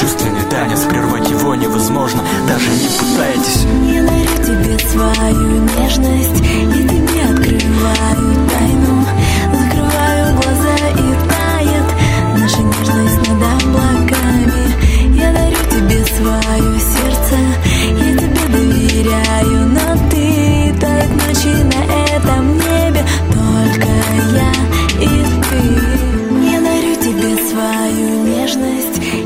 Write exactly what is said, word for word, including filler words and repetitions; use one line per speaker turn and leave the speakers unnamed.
бесчувственный танец, прервать его невозможно, даже не пытайтесь.
Я дарю тебе свою нежность, и тебе открываю тайну. Закрываю глаза и тает наша нежность над облаками. Я дарю тебе свое сердце, я тебе доверяю, но ты тает ночи на этом небе, только я и ты. Я дарю тебе свою нежность,